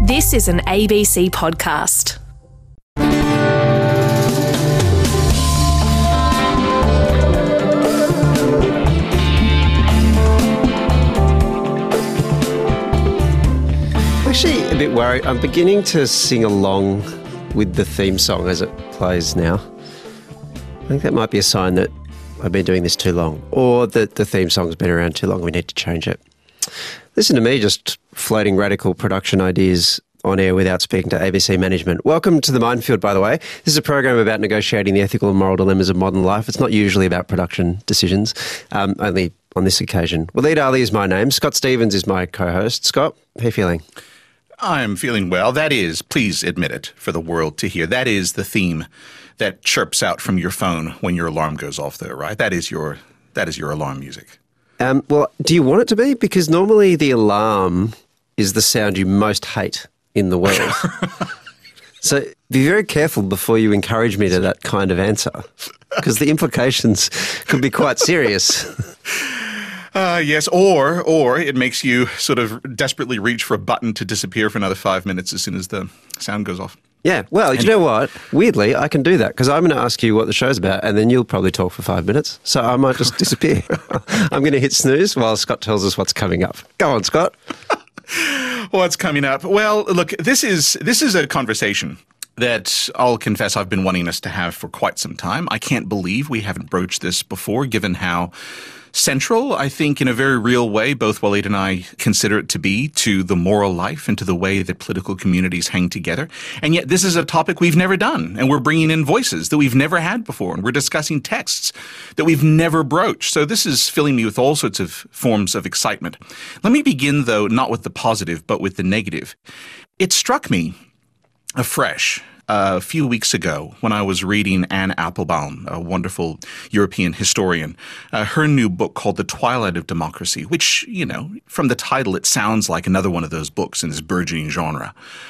This is an ABC podcast. I'm actually a bit worried. I'm beginning to sing along with the theme song as it plays now. I think that might be a sign that I've been doing this too long, or that the theme song's been around too long. We need to change it. Listen to me just floating radical production ideas on air without speaking to ABC management. Welcome to The Minefield, by the way. This is a program about negotiating the ethical and moral dilemmas of modern life. It's not usually about production decisions, only on this occasion. Waleed Ali is my name. Scott Stevens is my co-host. Scott, how are you feeling? I'm feeling well. That is, please admit it for the world to hear, that is the theme that chirps out from your phone when your alarm goes off, though, right? That is your alarm music. Well, do you want it to be? Because normally the alarm is the sound you most hate in the world. So be very careful before you encourage me to that kind of answer, because the implications could be quite serious. Yes, or it makes you sort of desperately reach for a button to disappear for another 5 minutes as soon as the sound goes off. Yeah, well, you know what? Weirdly, I can do that because I'm going to ask you what the show's about and then you'll probably talk for 5 minutes. So I might just disappear. I'm going to hit snooze while Scott tells us what's coming up. Go on, Scott. What's coming up? Well, look, this is a conversation that I'll confess I've been wanting us to have for quite some time. I can't believe we haven't broached this before, given how central, I think, in a very real way, both Waleed and I consider it to be to the moral life and to the way that political communities hang together. And yet this is a topic we've never done, and we're bringing in voices that we've never had before, and we're discussing texts that we've never broached. So this is filling me with all sorts of forms of excitement. Let me begin, though, not with the positive, but with the negative. It struck me afresh a few weeks ago when I was reading Anne Applebaum, a wonderful European historian, her new book called The Twilight of Democracy, which, you know, from the title, it sounds like another one of those books in this burgeoning genre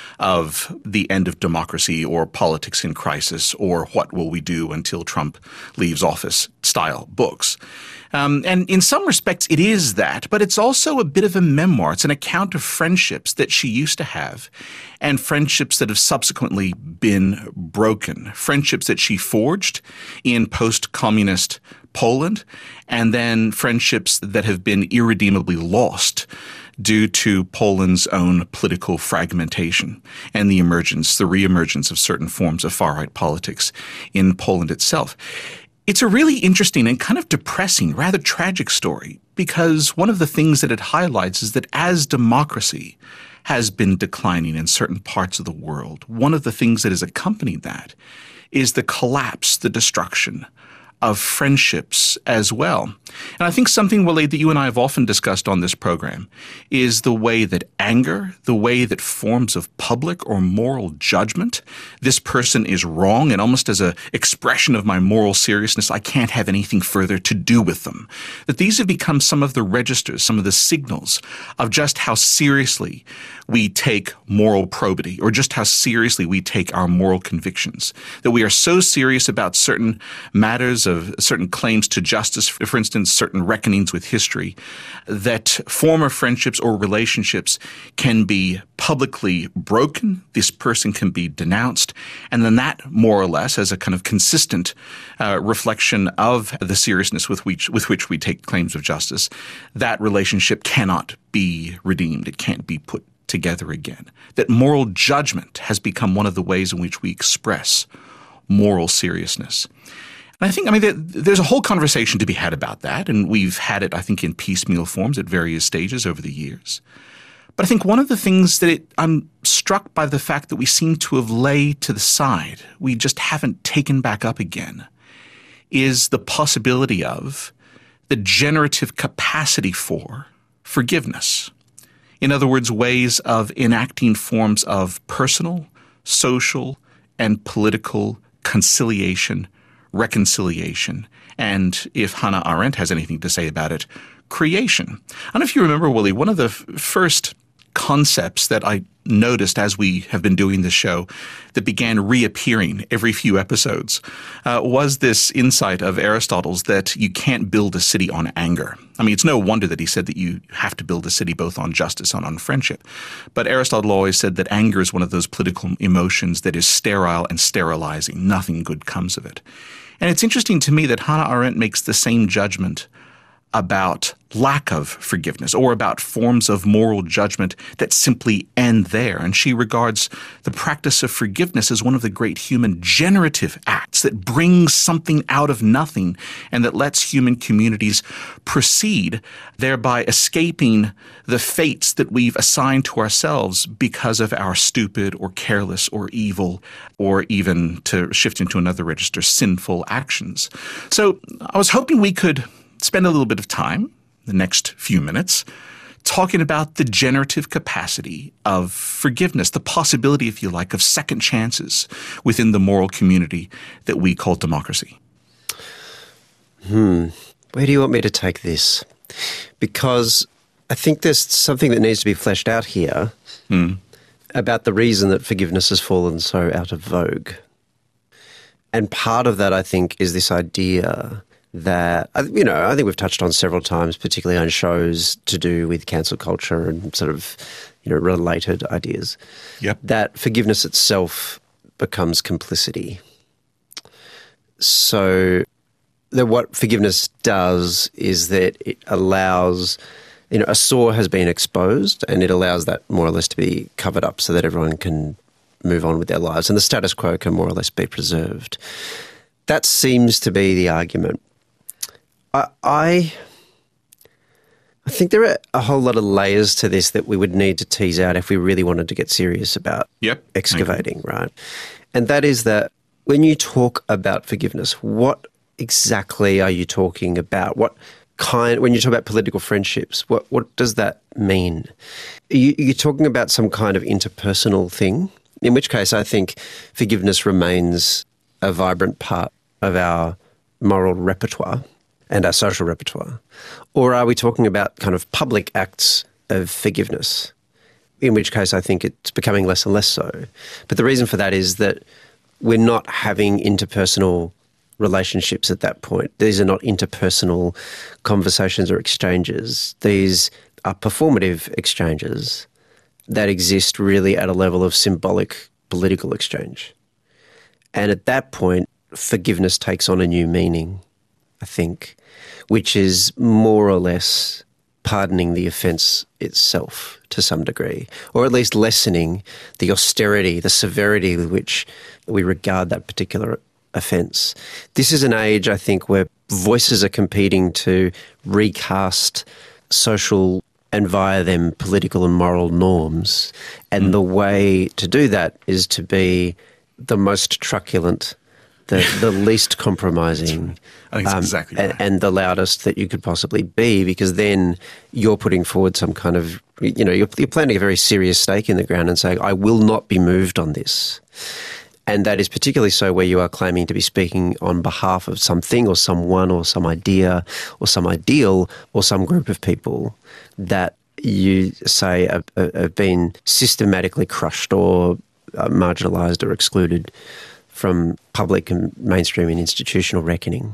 of the end of democracy or politics in crisis or what will we do until Trump leaves office style books. And in some respects, it is that, but it's also a bit of a memoir. It's an account of friendships that she used to have and friendships that have subsequently been broken, friendships that she forged in post-communist Poland, and then friendships that have been irredeemably lost due to Poland's own political fragmentation and the reemergence of certain forms of far-right politics in Poland itself. It's a really interesting and kind of depressing, rather tragic story, because one of the things that it highlights is that as democracy has been declining in certain parts of the world, one of the things that has accompanied that is the collapse, the destruction of friendships as well. And I think something, Waleed, that you and I have often discussed on this program is the way that anger, the way that forms of public or moral judgment, this person is wrong, and almost as an expression of my moral seriousness, I can't have anything further to do with them. That these have become some of the registers, some of the signals of just how seriously we take moral probity, or just how seriously we take our moral convictions. That we are so serious about certain matters of certain claims to justice, for instance, certain reckonings with history, that former friendships or relationships can be publicly broken, this person can be denounced, and then that, more or less, as a kind of consistent reflection of the seriousness with which we take claims of justice, that relationship cannot be redeemed. It can't be put together again. That moral judgment has become one of the ways in which we express moral seriousness. And I think, there's a whole conversation to be had about that, and we've had it, I think, in piecemeal forms at various stages over the years. But I think one of the things that I'm struck by the fact that we seem to have laid to the side, we just haven't taken back up again, is the possibility of the generative capacity for forgiveness. In other words, ways of enacting forms of personal, social, and political conciliation, reconciliation, and, if Hannah Arendt has anything to say about it, creation. I don't know if you remember, Willie, one of the first concepts that I noticed as we have been doing this show that began reappearing every few episodes was this insight of Aristotle's that you can't build a city on anger. I mean, it's no wonder that he said that you have to build a city both on justice and on friendship. But Aristotle always said that anger is one of those political emotions that is sterile and sterilizing. Nothing good comes of it. And it's interesting to me that Hannah Arendt makes the same judgment about lack of forgiveness or about forms of moral judgment that simply end there. And she regards the practice of forgiveness as one of the great human generative acts that brings something out of nothing and that lets human communities proceed, thereby escaping the fates that we've assigned to ourselves because of our stupid or careless or evil or even, to shift into another register, sinful actions. So I was hoping we could spend a little bit of time, the next few minutes, talking about the generative capacity of forgiveness, the possibility, if you like, of second chances within the moral community that we call democracy. Where do you want me to take this? Because I think there's something that needs to be fleshed out here about the reason that forgiveness has fallen so out of vogue. And part of that, I think, is this idea that, I think we've touched on several times, particularly on shows to do with cancel culture and sort of, related ideas. Yep. That forgiveness itself becomes complicity. So that what forgiveness does is that it allows, a sore has been exposed and it allows that more or less to be covered up so that everyone can move on with their lives and the status quo can more or less be preserved. That seems to be the argument. I think there are a whole lot of layers to this that we would need to tease out if we really wanted to get serious about excavating, right? And that is that when you talk about forgiveness, what exactly are you talking about? When you talk about political friendships, what does that mean? You're talking about some kind of interpersonal thing, in which case I think forgiveness remains a vibrant part of our moral repertoire and our social repertoire? Or are we talking about kind of public acts of forgiveness, in which case I think it's becoming less and less so. But the reason for that is that we're not having interpersonal relationships at that point. These are not interpersonal conversations or exchanges. These are performative exchanges that exist really at a level of symbolic political exchange. And at that point, forgiveness takes on a new meaning, I think, which is more or less pardoning the offence itself to some degree, or at least lessening the austerity, the severity with which we regard that particular offence. This is an age, I think, where voices are competing to recast social and via them political and moral norms. And the way to do that is to be the most truculent, the least compromising, I think that's exactly right. and the loudest that you could possibly be, because then you're putting forward some kind of, you're planting a very serious stake in the ground and saying, I will not be moved on this. And that is particularly so where you are claiming to be speaking on behalf of something or someone or some idea or some ideal or some group of people that you say have been systematically crushed or marginalised or excluded from public and mainstream and institutional reckoning.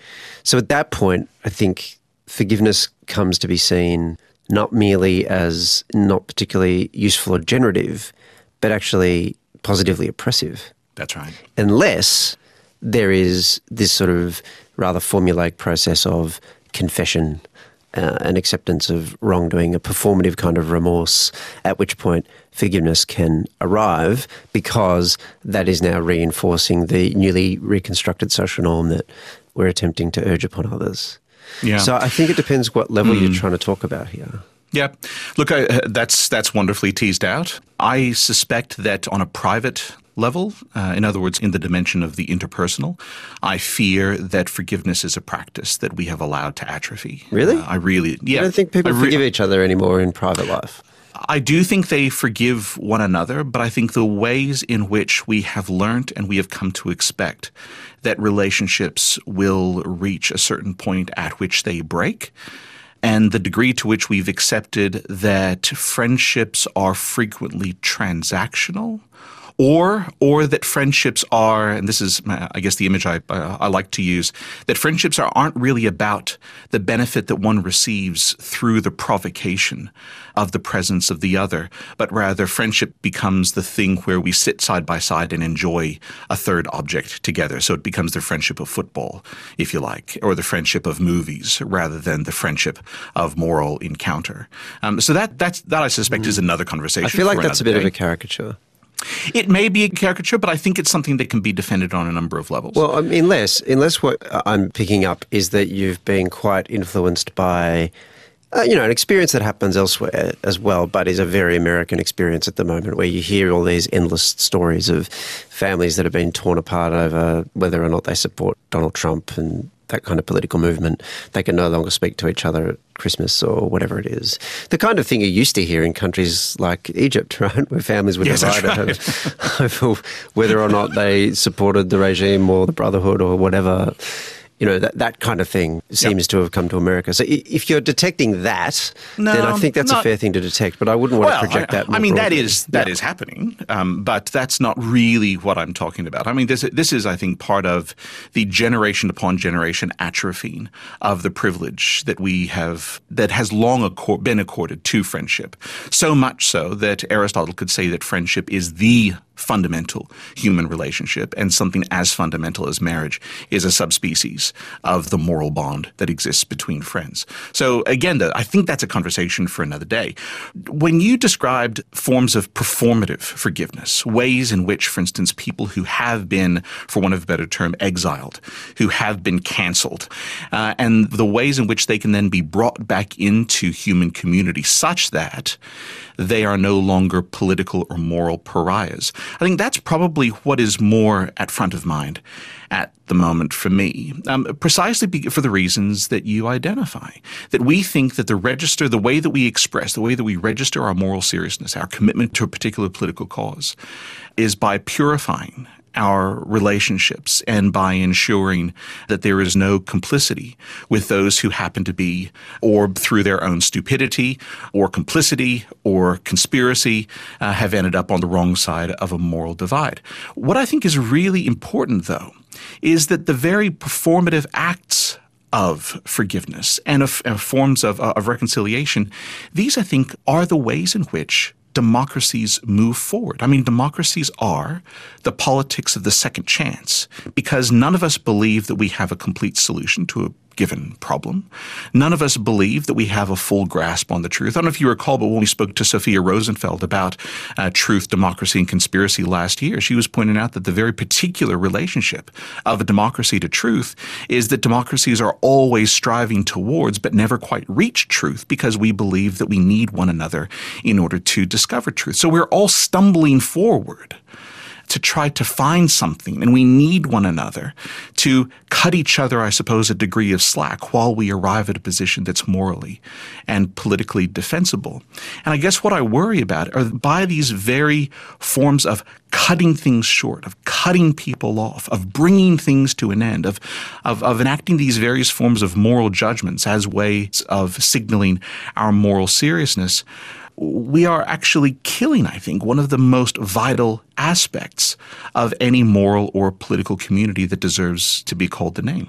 So at that point, I think forgiveness comes to be seen not merely as not particularly useful or generative, but actually positively oppressive. That's right. Unless there is this sort of rather formulaic process of confession and acceptance of wrongdoing, a performative kind of remorse, at which point forgiveness can arrive, because that is now reinforcing the newly reconstructed social norm that we're attempting to urge upon others. Yeah. So I think it depends what level you're trying to talk about here. Yeah. Look, that's wonderfully teased out. I suspect that on a private level, in other words, in the dimension of the interpersonal, I fear that forgiveness is a practice that we have allowed to atrophy. Really? I don't think people forgive each other anymore in private life. I do think they forgive one another, but I think the ways in which we have learnt and we have come to expect that relationships will reach a certain point at which they break, and the degree to which we've accepted that friendships are frequently transactional, or that friendships are, and this is, I guess, the image I like to use, that friendships aren't really about the benefit that one receives through the provocation of the presence of the other, but rather friendship becomes the thing where we sit side by side and enjoy a third object together. So it becomes the friendship of football, if you like, or the friendship of movies rather than the friendship of moral encounter. So that I suspect is another conversation. I feel like that's a bit day. of a caricature. It may be a caricature, but I think it's something that can be defended on a number of levels. Well, unless what I'm picking up is that you've been quite influenced by, an experience that happens elsewhere as well, but is a very American experience at the moment, where you hear all these endless stories of families that have been torn apart over whether or not they support Donald Trump and that kind of political movement. They can no longer speak to each other at Christmas or whatever it is. The kind of thing you used to hear in countries like Egypt, right, where families were divided over whether or not they supported the regime or the Brotherhood or whatever. That kind of thing seems to have come to America. So if you're detecting that, then I think that's a fair thing to detect, but I wouldn't want to project that more broadly. that is happening, but that's not really what I'm talking about. I mean, this is, I think, part of the generation upon generation atrophying of the privilege that we have, that has long been accorded to friendship. So much so that Aristotle could say that friendship is the fundamental human relationship, and something as fundamental as marriage is a subspecies of the moral bond that exists between friends. So again, I think that's a conversation for another day. When you described forms of performative forgiveness, ways in which, for instance, people who have been, for want of a better term, exiled, who have been canceled, and the ways in which they can then be brought back into human community such that they are no longer political or moral pariahs. I think that's probably what is more at front of mind at the moment for me, precisely for the reasons that you identify, that we think that the way that we express, the way that we register our moral seriousness, our commitment to a particular political cause, is by purifying our relationships and by ensuring that there is no complicity with those who happen to be, or through their own stupidity or complicity or conspiracy, have ended up on the wrong side of a moral divide. What I think is really important, though, is that the very performative acts of forgiveness and of forms of reconciliation, these, I think, are the ways in which democracies move forward. I mean, democracies are the politics of the second chance, because none of us believe that we have a complete solution to a given problem. None of us believe that we have a full grasp on the truth. I don't know if you recall, but when we spoke to Sophia Rosenfeld about truth, democracy, and conspiracy last year, she was pointing out that the very particular relationship of a democracy to truth is that democracies are always striving towards but never quite reach truth, because we believe that we need one another in order to discover truth. So we're all stumbling forward to try to find something, and we need one another to cut each other, I suppose, a degree of slack while we arrive at a position that's morally and politically defensible. And I guess what I worry about are by these very forms of cutting things short, of cutting people off, of bringing things to an end, of enacting these various forms of moral judgments as ways of signaling our moral seriousness, we are actually killing, I think, one of the most vital aspects of any moral or political community that deserves to be called the name.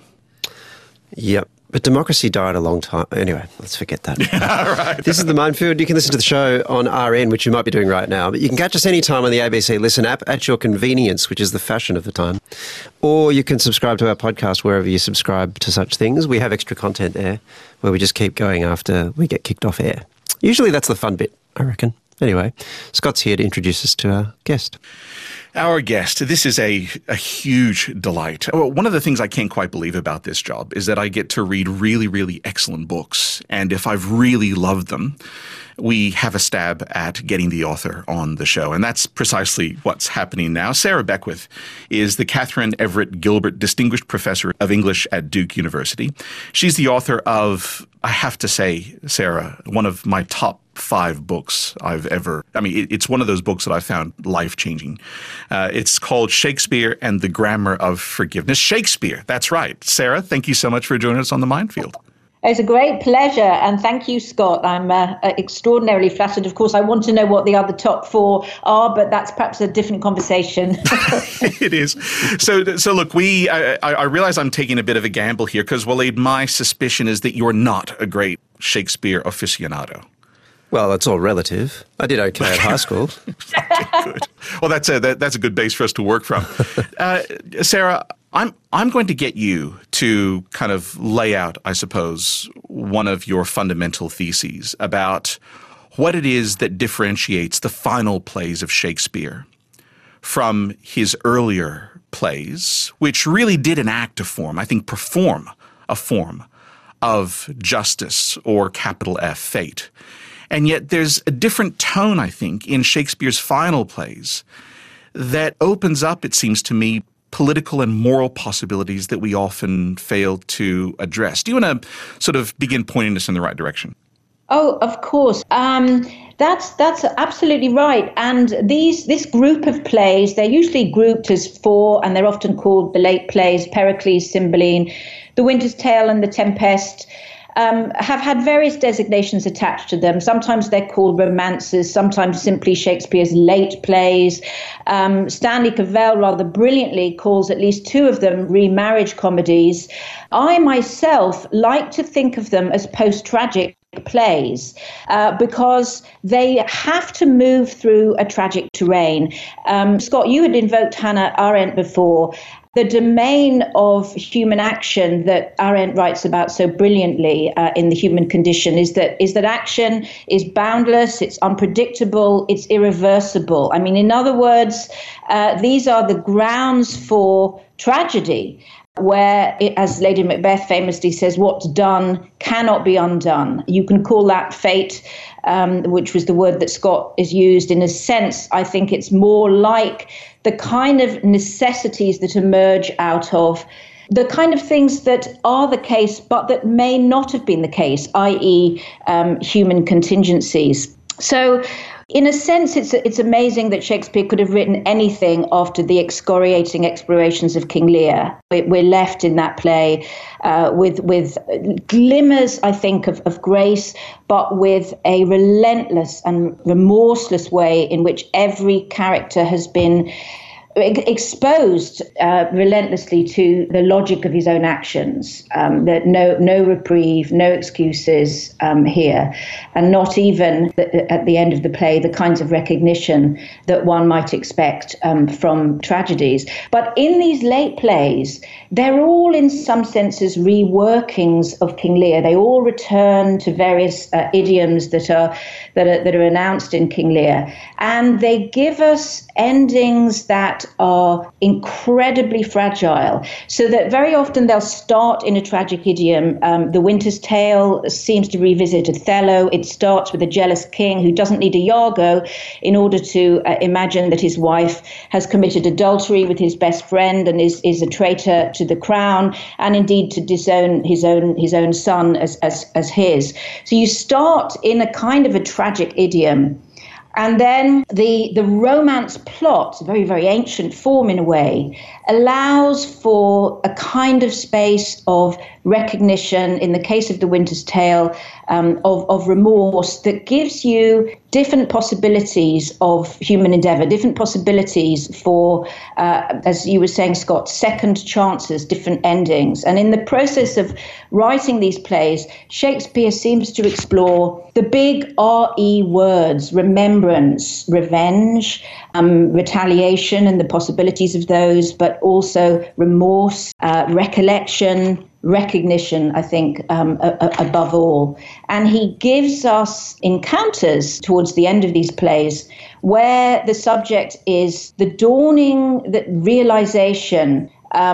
Yep. But democracy died a long time. Anyway, let's forget that. Yeah, right. This is The Minefield. You can listen to the show on RN, which you might be doing right now. But you can catch us anytime on the ABC Listen app at your convenience, which is the fashion of the time. Or you can subscribe to our podcast wherever you subscribe to such things. We have extra content there where we just keep going after we get kicked off air. Usually that's the fun bit, I reckon. Anyway, Scott's here to introduce us to our guest. Our guest, this is a huge delight. One of the things I can't quite believe about this job is that I get to read really, really excellent books. And if I've really loved them, we have a stab at getting the author on the show. And that's precisely what's happening now. Sarah Beckwith is the Catherine Everett Gilbert Distinguished Professor of English at Duke University. She's the author of, I have to say, Sarah, one of my top 5 books I've ever, it's one of those books that I found life-changing. It's called Shakespeare and the Grammar of Forgiveness. Shakespeare, that's right. Sarah, thank you so much for joining us on The Minefield. It's a great pleasure, and thank you, Scott. I'm extraordinarily flattered. Of course, I want to know what the other top four are, but that's perhaps a different conversation. It is. So look, I realize I'm taking a bit of a gamble here because, Waleed, my suspicion is that you're not a great Shakespeare aficionado. Well, it's all relative. I did okay at high school. Okay, good. Well, that's a good base for us to work from. Sarah, I'm going to get you to kind of lay out, I suppose, one of your fundamental theses about what it is that differentiates the final plays of Shakespeare from his earlier plays, which really did enact a form, I think perform a form of justice or capital F, fate. And yet there's a different tone, I think, in Shakespeare's final plays that opens up, it seems to me, political and moral possibilities that we often fail to address. Do you want to sort of begin pointing us in the right direction? Oh, of course. That's absolutely right. And this group of plays, they're usually grouped as four, and they're often called the late plays, Pericles, Cymbeline, The Winter's Tale and The Tempest. Have had various designations attached to them. Sometimes they're called romances, sometimes simply Shakespeare's late plays. Stanley Cavell rather brilliantly calls at least two of them remarriage comedies. I myself like to think of them as post-tragic plays because they have to move through a tragic terrain. Scott, you had invoked Hannah Arendt before. The domain of human action that Arendt writes about so brilliantly in The Human Condition is that action is boundless, it's unpredictable, it's irreversible. I mean, in other words, these are the grounds for tragedy, where, as Lady Macbeth famously says, what's done cannot be undone. You can call that fate, which was the word that Scott is used. In a sense, I think it's more like the kind of necessities that emerge out of the kind of things that are the case, but that may not have been the case, i.e. Human contingencies. So in a sense, it's amazing that Shakespeare could have written anything after the excoriating explorations of King Lear. We're left in that play with glimmers, I think, of grace, but with a relentless and remorseless way in which every character has been exposed relentlessly to the logic of his own actions, that no reprieve, no excuses here, and not even at the end of the play the kinds of recognition that one might expect from tragedies. But in these late plays, they're all in some senses reworkings of King Lear. They all return to various idioms that are announced in King Lear, and they give us endings that are incredibly fragile, so that very often they'll start in a tragic idiom. The Winter's Tale seems to revisit Othello. It starts with a jealous king who doesn't need a Iago in order to imagine that his wife has committed adultery with his best friend and is a traitor to the crown, and indeed to disown his own son as his. So you start in a kind of a tragic idiom. And then the romance plot, a very, very ancient form in a way, allows for a kind of space of recognition, in the case of The Winter's Tale, of remorse that gives you different possibilities of human endeavour, different possibilities for, as you were saying, Scott, second chances, different endings. And in the process of writing these plays, Shakespeare seems to explore the big R-E words: remembrance, revenge, retaliation and the possibilities of those, but also remorse, recollection, recognition, I think, above all. And he gives us encounters towards the end of these plays where the subject is the dawning, the realization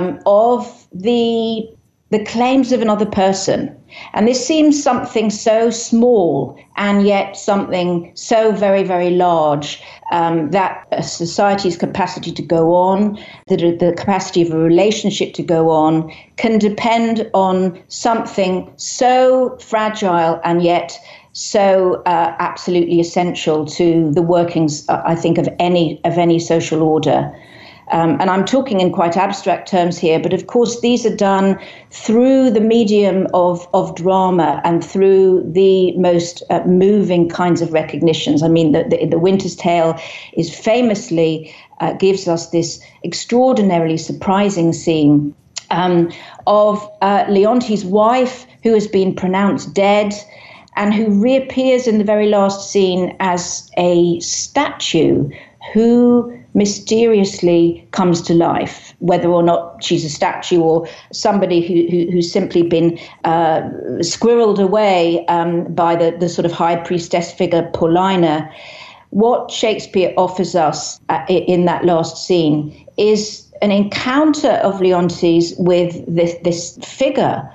of the claims of another person. And this seems something so small and yet something so very, very large, that a society's capacity to go on, the capacity of a relationship to go on, can depend on something so fragile and yet so absolutely essential to the workings, I think, of any social order. And I'm talking in quite abstract terms here, but of course these are done through the medium of drama and through the most moving kinds of recognitions. I mean, the Winter's Tale is famously gives us this extraordinarily surprising scene of Leontes' wife, who has been pronounced dead, and who reappears in the very last scene as a statue who mysteriously comes to life, whether or not she's a statue or somebody who's simply been squirreled away by the sort of high priestess figure Paulina. What Shakespeare offers us in that last scene is an encounter of Leontes with this figure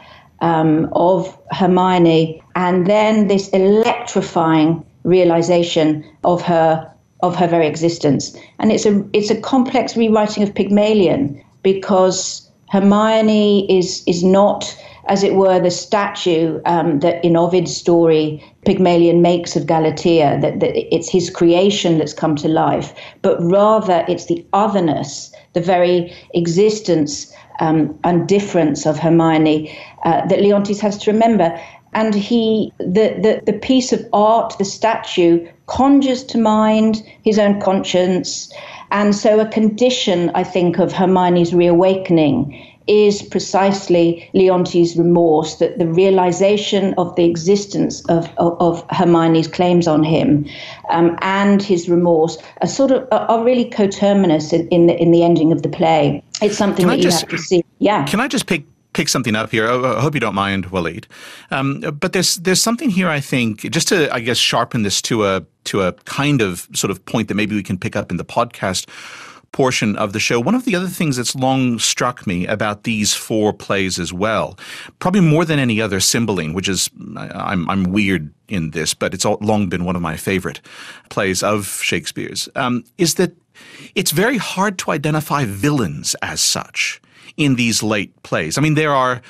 of Hermione, and then this electrifying realization of her very existence. And it's a complex rewriting of Pygmalion, because Hermione is not, as it were, the statue that in Ovid's story Pygmalion makes of Galatea, that it's his creation that's come to life, but rather it's the otherness, the very existence and difference of Hermione that Leontes has to remember. And the piece of art, the statue, conjures to mind his own conscience. And so a condition, I think, of Hermione's reawakening is precisely Leontes' remorse, that the realization of the existence of Hermione's claims on him and his remorse are really coterminous in the ending of the play. It's something that you have to see. Yeah. Can I just pick something up here? I hope you don't mind, Walid. But there's something here, I think, just to, I guess, sharpen this to a kind of sort of point that maybe we can pick up in the podcast portion of the show. One of the other things that's long struck me about these four plays as well, probably more than any other, Cymbeline, which is, I'm weird in this, but it's long been one of my favorite plays of Shakespeare's, is that it's very hard to identify villains as such in these late plays. I mean, there are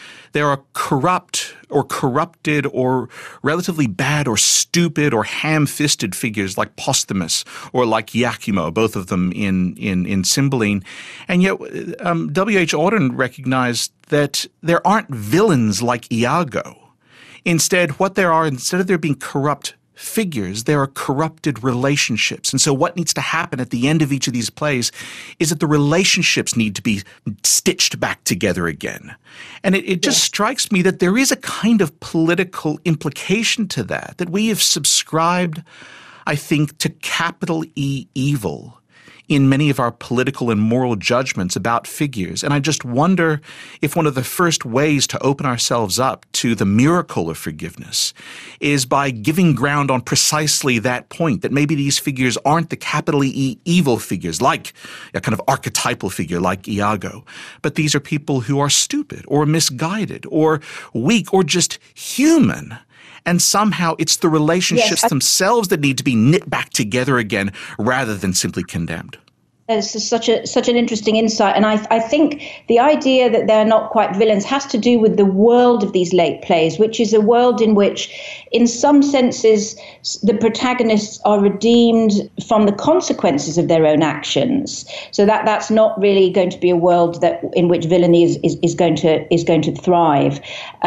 corrupt or corrupted or relatively bad or stupid or ham-fisted figures like Posthumus or like Iachimo, both of them in Cymbeline. And yet W.H. Auden recognized that there aren't villains like Iago. Instead, instead of there being corrupt figures, there are corrupted relationships. And so what needs to happen at the end of each of these plays is that the relationships need to be stitched back together again. And it just strikes me that there is a kind of political implication to that we have subscribed, I think, to capital E evil in many of our political and moral judgments about figures. And I just wonder if one of the first ways to open ourselves up to the miracle of forgiveness is by giving ground on precisely that point, that maybe these figures aren't the capital E evil figures, like a kind of archetypal figure like Iago, but these are people who are stupid or misguided or weak or just human. And somehow it's the relationships themselves that need to be knit back together again rather than simply condemned. It's such an interesting insight. And I think the idea that they're not quite villains has to do with the world of these late plays, which is a world in which, in some senses, the protagonists are redeemed from the consequences of their own actions. So that's not really going to be a world in which villainy is going to thrive.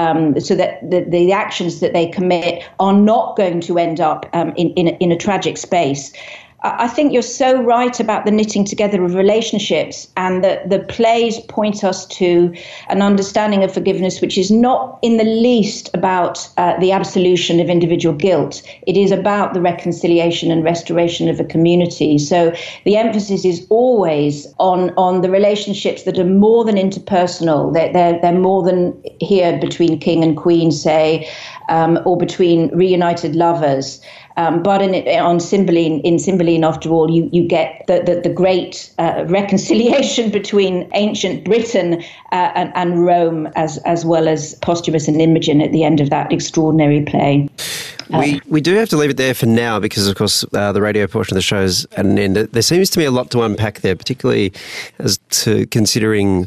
So that the actions that they commit are not going to end up in a tragic space. I think you're so right about the knitting together of relationships, and that the plays point us to an understanding of forgiveness which is not in the least about the absolution of individual guilt. It is about the reconciliation and restoration of a community. So the emphasis is always on the relationships that are more than interpersonal. They're more than here between king and queen, say, or between reunited lovers. But in Cymbeline, after all, you get the great reconciliation between ancient Britain and Rome, as well as Posthumus and Imogen at the end of that extraordinary play. We do have to leave it there for now because, of course, the radio portion of the show is at an end. There seems to be a lot to unpack there, particularly as to considering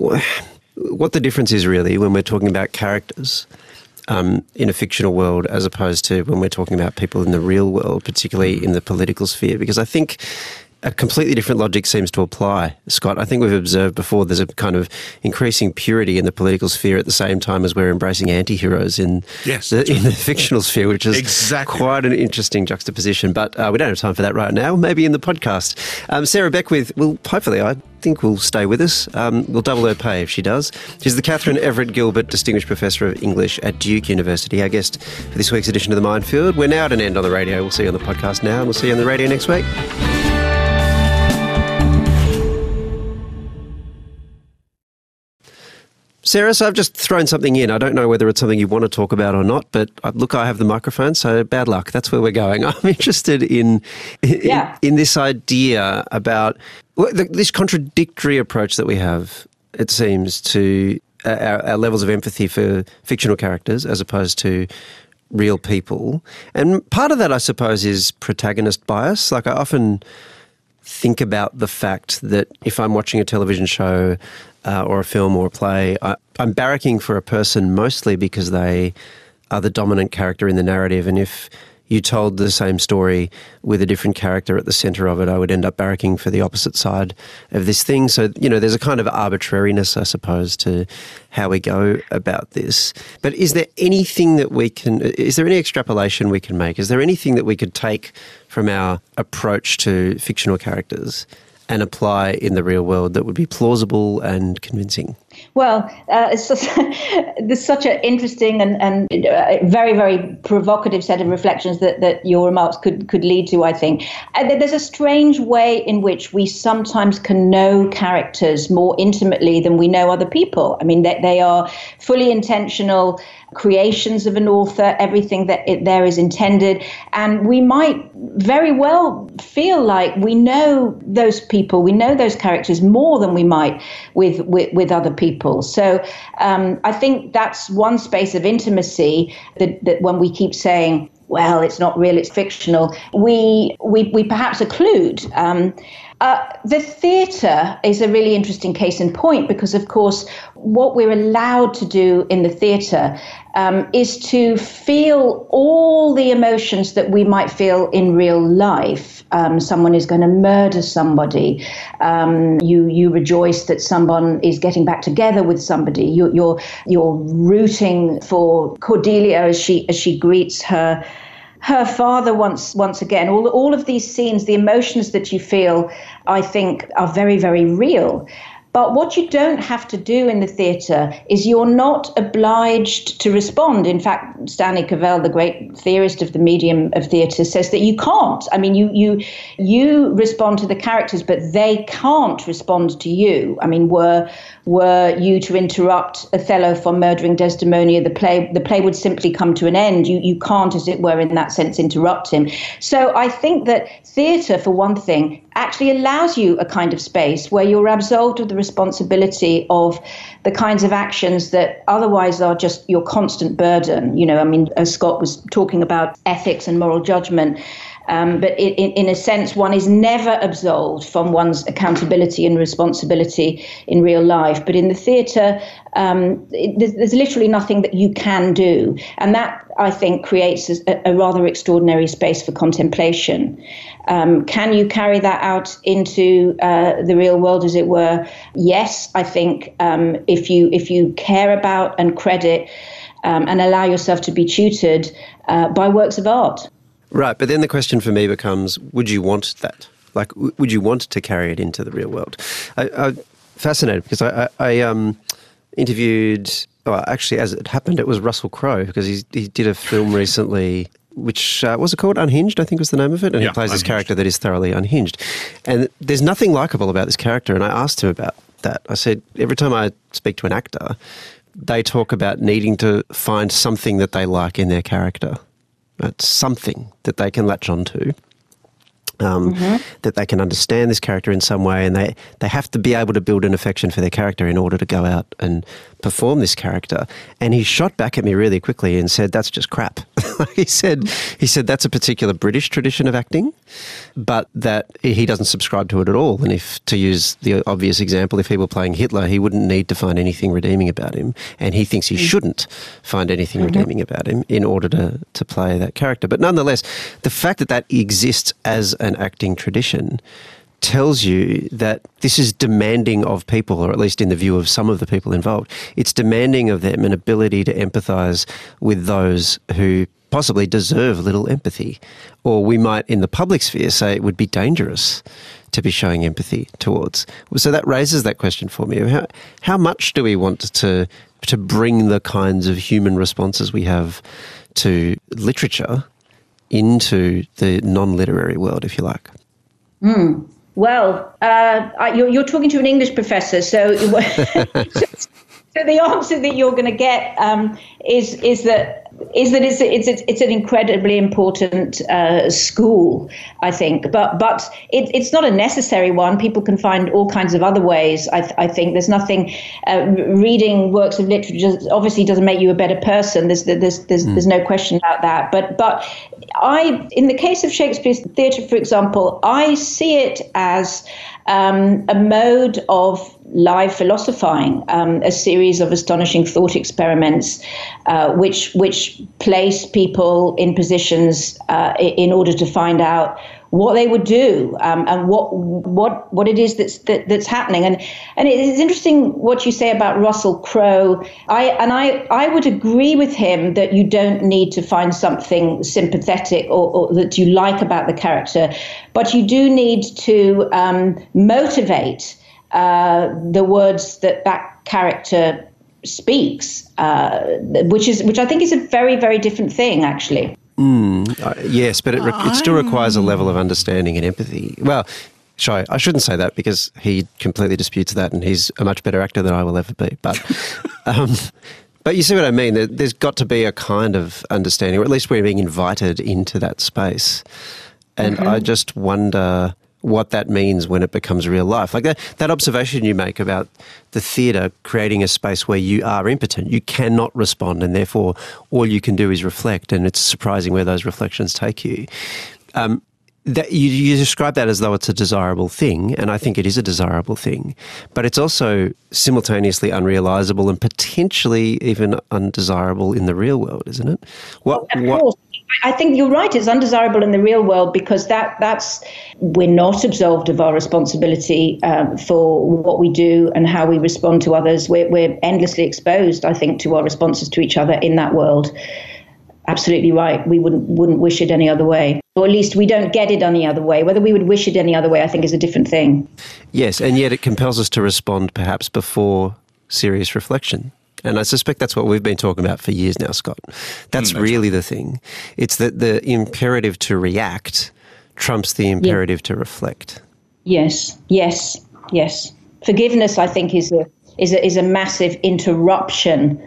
what the difference is really when we're talking about characters in a fictional world as opposed to when we're talking about people in the real world, particularly in the political sphere. Because I think a completely different logic seems to apply, Scott. I think we've observed before there's a kind of increasing purity in the political sphere at the same time as we're embracing anti-heroes in the fictional sphere, which is quite an interesting juxtaposition. But we don't have time for that right now. Maybe in the podcast. Sarah Beckwith will hopefully, I think, will stay with us. We'll double her pay if she does. She's the Catherine Everett Gilbert Distinguished Professor of English at Duke University, our guest for this week's edition of The Minefield. We're now at an end on the radio. We'll see you on the podcast now, and we'll see you on the radio next week. Sarah, so I've just thrown something in. I don't know whether it's something you want to talk about or not, but look, I have the microphone, so bad luck. That's where we're going. I'm interested in this idea about this contradictory approach that we have, it seems, to our levels of empathy for fictional characters as opposed to real people. And part of that, I suppose, is protagonist bias. Like, I often think about the fact that if I'm watching a television show or a film or a play, I'm barracking for a person mostly because they are the dominant character in the narrative. And if you told the same story with a different character at the centre of it, I would end up barracking for the opposite side of this thing. So, there's a kind of arbitrariness, I suppose, to how we go about this. But is there anything that is there any extrapolation we can make? Is there anything that we could take from our approach to fictional characters and apply in the real world that would be plausible and convincing? Well, there's such an interesting and very, very provocative set of reflections that your remarks could lead to, I think. There's a strange way in which we sometimes can know characters more intimately than we know other people. I mean, they are fully intentional creations of an author, everything that there is intended. And we might very well feel like we know those people, we know those characters more than we might with other people. So I think that's one space of intimacy that when we keep saying, well, it's not real, it's fictional, we perhaps occlude. The theatre is a really interesting case in point because, of course, what we're allowed to do in the theatre is to feel all the emotions that we might feel in real life. Someone is going to murder somebody. You rejoice that someone is getting back together with somebody. You're rooting for Cordelia as she greets her father once again. All of these scenes, the emotions that you feel, I think, are very, very real. But what you don't have to do in the theatre is you're not obliged to respond. In fact, Stanley Cavell, the great theorist of the medium of theatre, says that you can't. I mean, you respond to the characters, but they can't respond to you. I mean, were you to interrupt Othello from murdering Desdemona, the play would simply come to an end. You can't, as it were, in that sense, interrupt him. So I think that theatre, for one thing, actually allows you a kind of space where you're absolved of the responsibility of the kinds of actions that otherwise are just your constant burden. I mean, as Scott was talking about ethics and moral judgment, but in a sense, one is never absolved from one's accountability and responsibility in real life. But in the theatre, there's literally nothing that you can do. And that, I think, creates a rather extraordinary space for contemplation. Can you carry that out into the real world, as it were? Yes, I think if you care about and credit and allow yourself to be tutored by works of art. Right, but then the question for me becomes, would you want that? Like, would you want to carry it into the real world? I'm fascinated because I interviewed, well, actually, as it happened, it was Russell Crowe, because he did a film recently, which, was it called Unhinged, I think was the name of it? And he plays this character that is thoroughly unhinged. And there's nothing likeable about this character, and I asked him about that. I said, every time I speak to an actor, they talk about needing to find something that they like in their character. It's something that they can latch onto, that they can understand this character in some way, and they have to be able to build an affection for their character in order to go out and perform this character. And he shot back at me really quickly and said, that's just crap. He said that's a particular British tradition of acting, but that he doesn't subscribe to it at all. And if, to use the obvious example, if he were playing Hitler, he wouldn't need to find anything redeeming about him. And he thinks he shouldn't find anything redeeming about him in order to play that character. But nonetheless, the fact that exists as an acting tradition tells you that this is demanding of people, or at least in the view of some of the people involved, it's demanding of them an ability to empathise with those who possibly deserve little empathy. Or we might, in the public sphere, say it would be dangerous to be showing empathy towards. So that raises that question for me. How much do we want to bring the kinds of human responses we have to literature into the non-literary world, if you like? Well, you're talking to an English professor, so so the answer that you're going to get is that it's an incredibly important school, I think, but it's not a necessary one. People can find all kinds of other ways. I think there's nothing. Reading works of literature obviously doesn't make you a better person. There's no question about that. But in the case of Shakespeare's theatre, for example, I see it as a mode of live philosophizing, a series of astonishing thought experiments, which place people in positions in order to find out what they would do and what it is that's happening. And it is interesting what you say about Russell Crowe. I would agree with him that you don't need to find something sympathetic or that you like about the character, but you do need to motivate the words that character speaks, which I think is a very, very different thing, actually. Yes, but it still requires a level of understanding and empathy. Well, I shouldn't say that because he completely disputes that, and he's a much better actor than I will ever be. But but you see what I mean? There's got to be a kind of understanding, or at least we're being invited into that space. And I just wonder what that means when it becomes real life. Like that observation you make about the theatre creating a space where you are impotent. You cannot respond, and therefore all you can do is reflect, and it's surprising where those reflections take you. That you describe that as though it's a desirable thing, and I think it is a desirable thing, but it's also simultaneously unrealisable and potentially even undesirable in the real world, isn't it? Of course. I think you're right. It's undesirable in the real world because we're not absolved of our responsibility for what we do and how we respond to others. We're endlessly exposed, I think, to our responses to each other in that world. Absolutely right. We wouldn't wish it any other way, or at least we don't get it any other way. Whether we would wish it any other way, I think, is a different thing. Yes, and yet it compels us to respond perhaps before serious reflection. And I suspect that's what we've been talking about for years now, Scott. That's really the thing. It's that the imperative to react trumps the imperative to reflect. Yes. Forgiveness, I think, is a massive interruption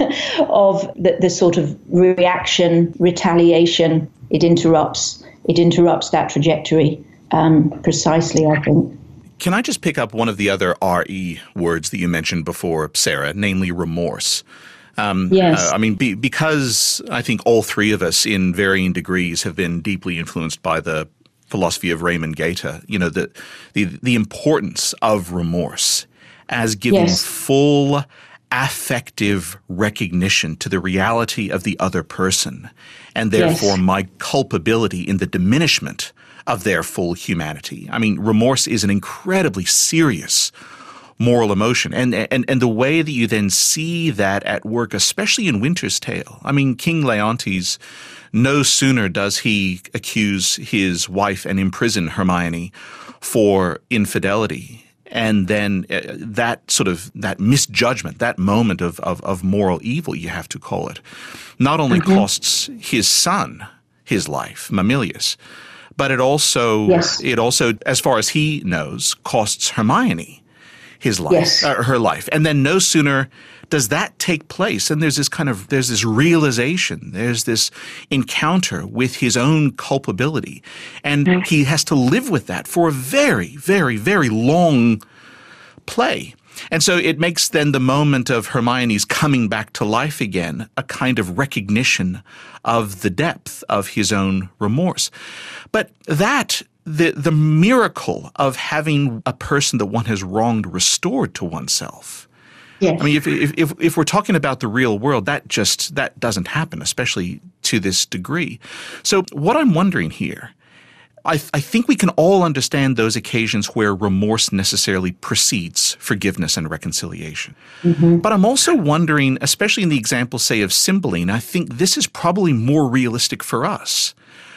of the sort of reaction, retaliation. It interrupts that trajectory precisely, I think. Can I just pick up one of the other RE words that you mentioned before, Sarah, namely remorse? Yes. Because I think all three of us in varying degrees have been deeply influenced by the philosophy of Raymond Gaeta, the importance of remorse as giving full affective recognition to the reality of the other person, and therefore my culpability in the diminishment of their full humanity. I mean, remorse is an incredibly serious moral emotion. And the way that you then see that at work, especially in Winter's Tale. I mean, King Leontes, no sooner does he accuse his wife and imprison Hermione for infidelity, and then that misjudgment, that moment of moral evil, you have to call it, not only costs his son his life, Mamilius, but it also, as far as he knows, costs Hermione his life, her life. And then no sooner does that take place, and there's this realization, there's this encounter with his own culpability, and he has to live with that for a very, very, very long play. And so it makes then the moment of Hermione's coming back to life again a kind of recognition of the depth of his own remorse. But the miracle of having a person that one has wronged restored to oneself. Yes. I mean, if we're talking about the real world, that doesn't happen, especially to this degree. So what I'm wondering here, I think we can all understand those occasions where remorse necessarily precedes forgiveness and reconciliation. Mm-hmm. But I'm also wondering, especially in the example, say, of Cymbeline, I think this is probably more realistic for us.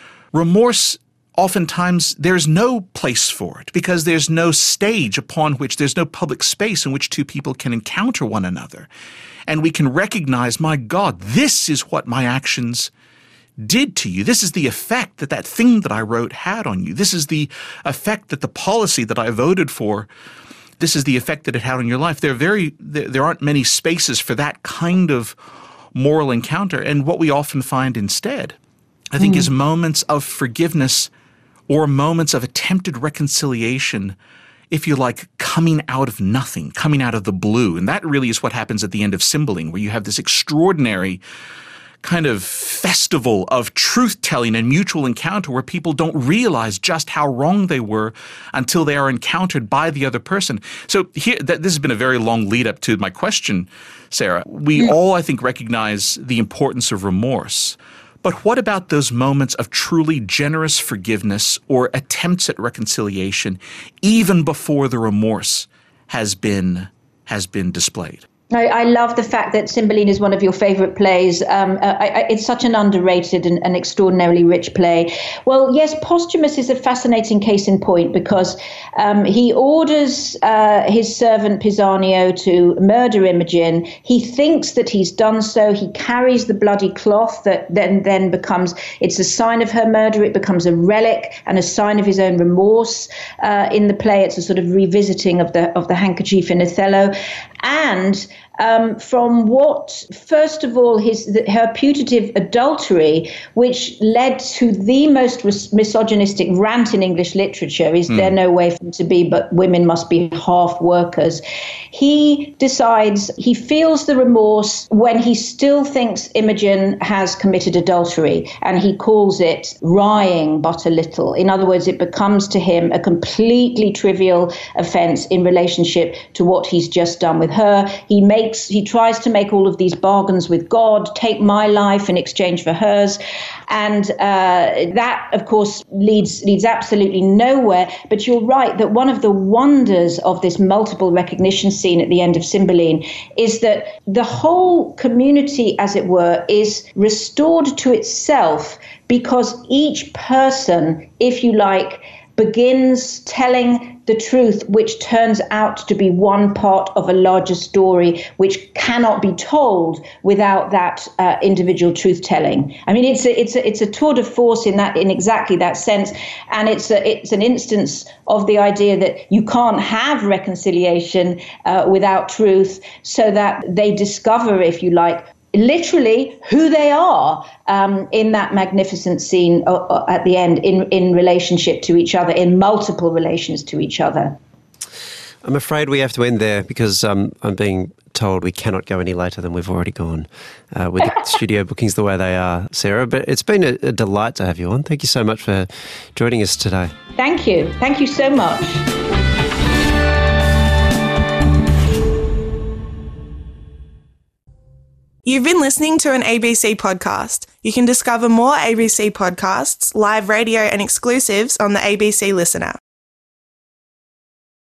Remorse, oftentimes, there's no place for it because there's no stage upon which, there's no public space in which two people can encounter one another. And we can recognize, my God, this is what my actions did to you. This is the effect that that thing that I wrote had on you. This is the effect that the policy that I voted for, this is the effect that it had on your life. There aren't many spaces for that kind of moral encounter. And what we often find instead, I think, is moments of forgiveness or moments of attempted reconciliation, if you like, coming out of nothing, coming out of the blue. And that really is what happens at the end of Cymbeline, where you have this extraordinary kind of festival of truth-telling and mutual encounter where people don't realize just how wrong they were until they are encountered by the other person. So here, this has been a very long lead up to my question, Sarah. We all, I think, recognize the importance of remorse. But what about those moments of truly generous forgiveness or attempts at reconciliation even before the remorse has been displayed? I love the fact that Cymbeline is one of your favorite plays. It's such an underrated and extraordinarily rich play. Well, yes, Posthumus is a fascinating case in point because he orders his servant Pisanio to murder Imogen. He thinks that he's done so. He carries the bloody cloth that then becomes, it's a sign of her murder. It becomes a relic and a sign of his own remorse. In the play, it's a sort of revisiting of the handkerchief in Othello. And from what, first of all, her putative adultery, which led to the most misogynistic rant in English literature, is there no way for him to be, but women must be half workers. He decides, he feels the remorse when he still thinks Imogen has committed adultery, and he calls it wrying but a little. In other words, it becomes to him a completely trivial offense in relationship to what he's just done with her. He tries to make all of these bargains with God, take my life in exchange for hers. And that, of course, leads absolutely nowhere. But you're right that one of the wonders of this multiple recognition scene at the end of Cymbeline is that the whole community, as it were, is restored to itself because each person, if you like, begins telling the truth, which turns out to be one part of a larger story, which cannot be told without that individual truth-telling. I mean, it's a tour de force in exactly that sense, and it's an instance of the idea that you can't have reconciliation without truth, so that they discover, if you like, literally who they are in that magnificent scene at the end in relationship to each other, in multiple relations to each other. I'm afraid we have to end there because I'm being told we cannot go any later than we've already gone with the studio bookings the way they are, Sarah. But it's been a delight to have you on. Thank you so much for joining us today. Thank you. Thank you so much. You've been listening to an ABC podcast. You can discover more ABC podcasts, live radio and exclusives on the ABC Listen app.